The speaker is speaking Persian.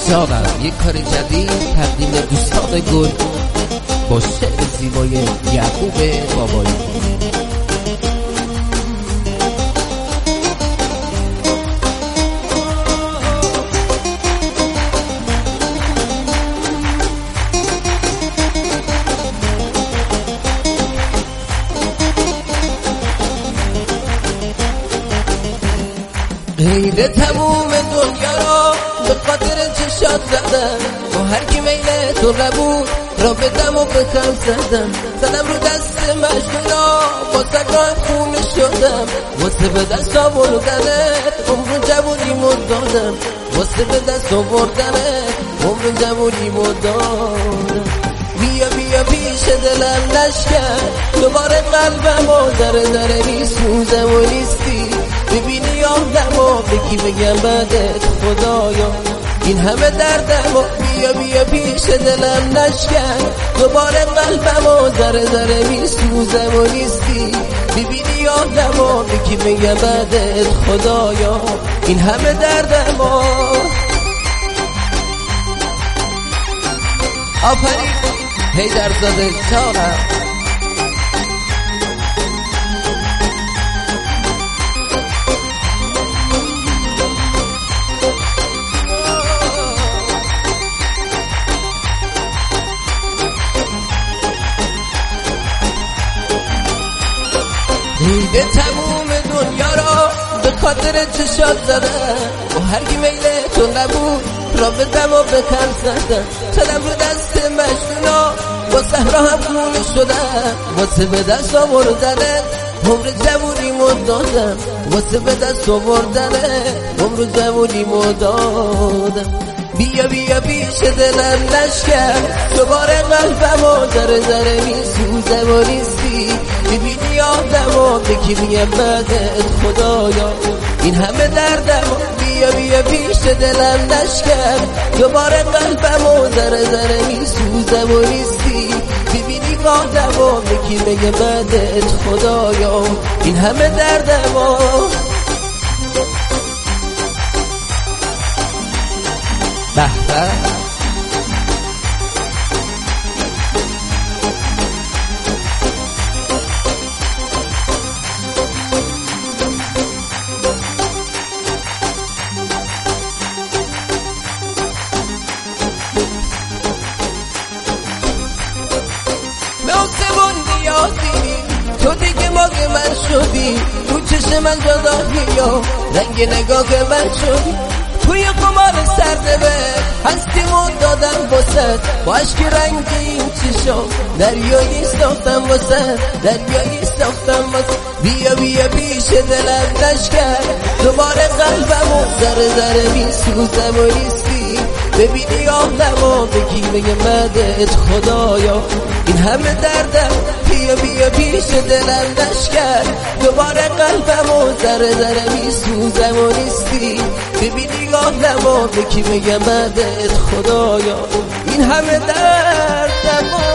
جانم یک کار جدید تقدیم دوستان گل با شعر زیبای یعقوب بابایی. غیر تموم دنیا را به خاطر چشات زدم، با هر کی میل تو نبود را بدم و به خم زدم رو دست مجنونا با سگان خونه شدم، واسه به دست آوردنت عمر جوونیمو دادم، واسه به دست آوردنت عمر جوونیمو دادم. بیا بیا پیش دلم نشکن دوباره قلبمو ذره میسوزم و نیستی، ببینی آدمو بگی بگم بعدت خدایا این همه دردمو. بیا بیا پیش دلم نشکن دوباره قلبمو ذره میسوزم و نیستی، ببینی آدمو بگی بگم بعدت خدایا این همه دردمو. آفرین حیدرزاده جانم. دیده تموم دنیا را به خاطر چشات زدم، و هر کی میل تو نبود را بدم و به کم زدم رو دست مجنونا با صحرا هم خونه شدم، واسه به دست آوردنت عمر جوونیمو دادم، واسه به دست آوردنت عمر جوونیمو دادم. بیا بیا پیش دلم نشکن دوباره قلبمو ذره میسوزم و نیستی، ببینی آدمو بگی میگم بعدت خدایا این همه دردمو. بیا بیا پیش دلم نشکن دوباره قلبمو ذره میسوزم و نیستی، ببینی آدمو بگی میگم بعدت خدایا این همه دردمو. به به تو دیگه ماگ من شدی، تو چشم من جدا یا رنگ نگاه من شدی، توی قمار سرده هستیمون دادم واسد با عشق رنگ این چشم دریایی ساختم واسد دریایی ساختم واسد. بیا بیا پیش دلم نشکن دوباره قلبمو ذره میسوزم و نیستی، ببینی آدمو بگی بگم بعدت خدایا این همه دردم. بیا بیا پیش دلم نشکن دوباره قلبمو ذره میسوزم و نیستی، ببینی آدمو بگی بگم بعدت خدایا این همه دردمو.